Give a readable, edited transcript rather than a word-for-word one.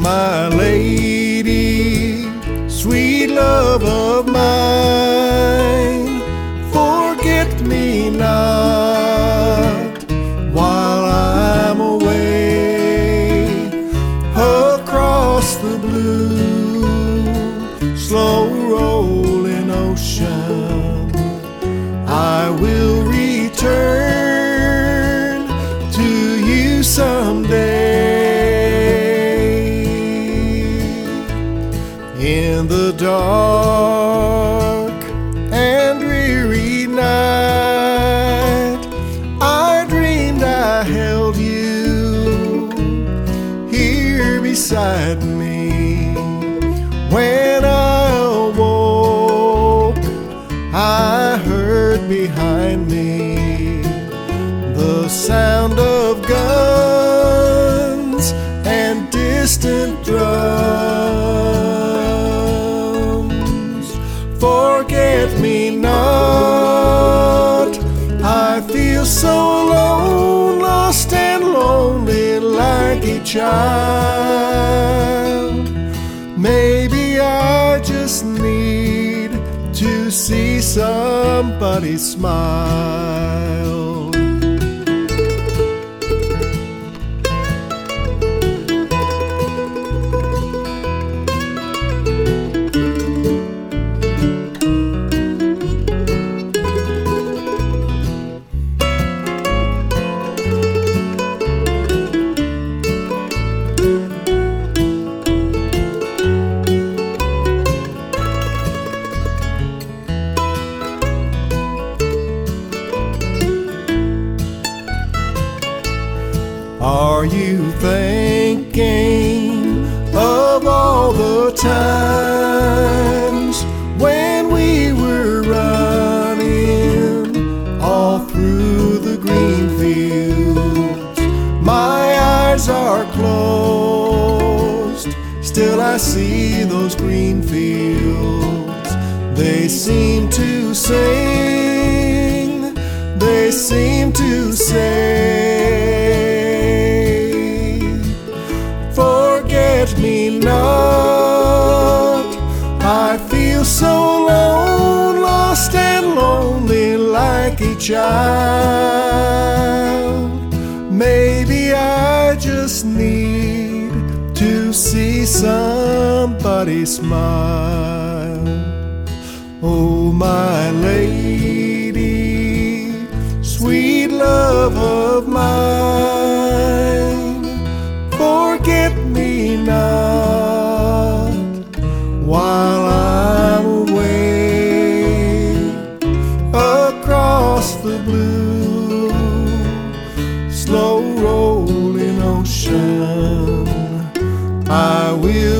my lady, sweet love of mine, forget me not while I'm away across the blue, slow rolling ocean. I will return to you someday. In the dark and weary night, I dreamed I held you here beside me. When I awoke, I heard behind me the sound of guns and distant drums. Forget me not, I feel so alone, lost and lonely like a child. Maybe I just need to see somebody smile. Are you thinking of all the times when we were running all through the green fields? My eyes are closed, still I see those green fields. They seem to sing, they seem to say, forget me not, I feel so alone, lost and lonely like a child. Maybe I just need to see somebody smile. Oh, my lady, sweet love of mine, forget me not while I'm away across the blue, slow rolling ocean. I will